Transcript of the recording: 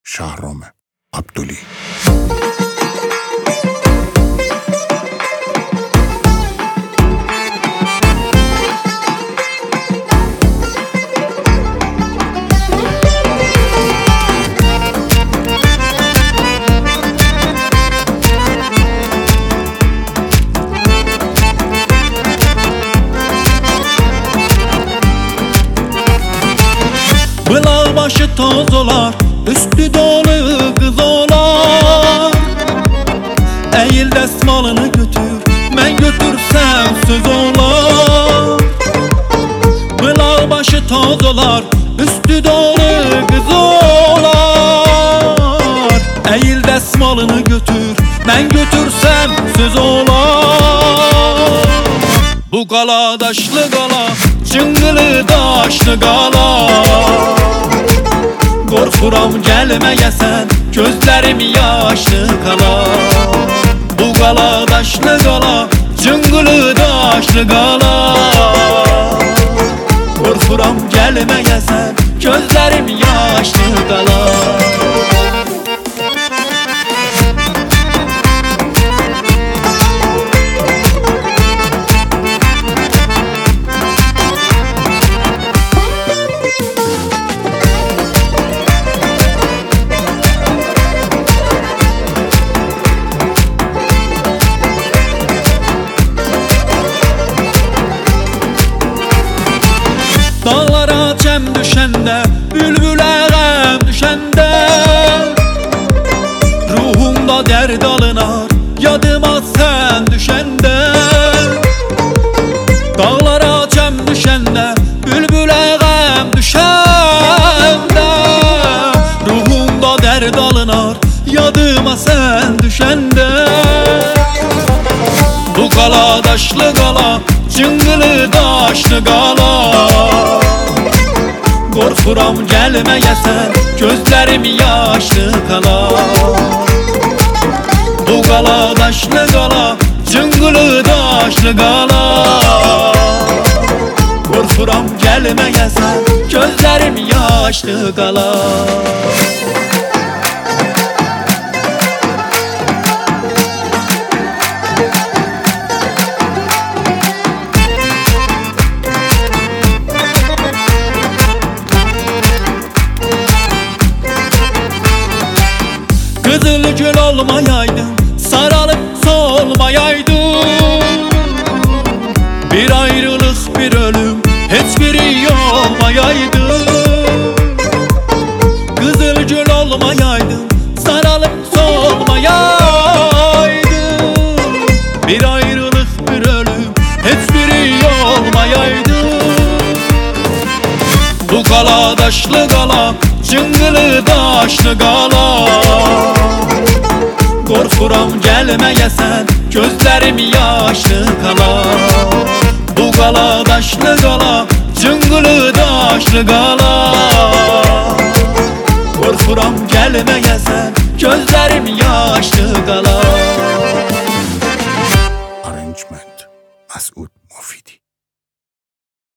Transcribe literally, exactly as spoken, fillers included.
Shahrome Abduli. Bılağı başı toz olar, üstü dolu kız olar. Eğil desmalını götür, ben götürsem söz olar. Bılağı başı toz olar, üstü dolu kız olar. Eğil desmalını götür, ben götürsem söz olar. Bu kala daşlı kala, çıngılı daşlı kala. Korkuram gelmeye sen, gözlerim yaşlı kala. Bu kala daşlı kala, çıngılı daşlı kala. Korkuram gelmeye sen, gözlerim yaşlı kala. Dağlara çem düşende, bülbüle gem düşende, ruhumda derd alınar, yadıma sen düşende. Dağlara çem düşende, bülbüle gem düşende, ruhumda derd alınar, yadıma sen düşende. Bu kala daşlı kala, çıngılı daşlı kala. Korkuram gelmeye sen, gözlerim yaşlı kala. Bu kala daşlı kala, çıngılı daşlı kala. Korkuram gelmeye sen, gözlerim yaşlı kala. Kızıl gül olmayaydın, sarılıp solmayaydın. Bir ayrılık bir ölüm, hiçbiri olmayaydı. Kızıl gül olmayaydın, sarılıp solmayaydın. Bir ayrılık bir ölüm, hiçbiri olmayaydı. Bu kala daşlı kala, çıngılı daşlı kala. Korkuram gelmeye sen, gözlerim yaşlı kala. Bu kala daşlı kala, çıngılı daşlı kala. Korkuram gelmeye sen, gözlerim yaşlı kala. Arrangement Mas'ud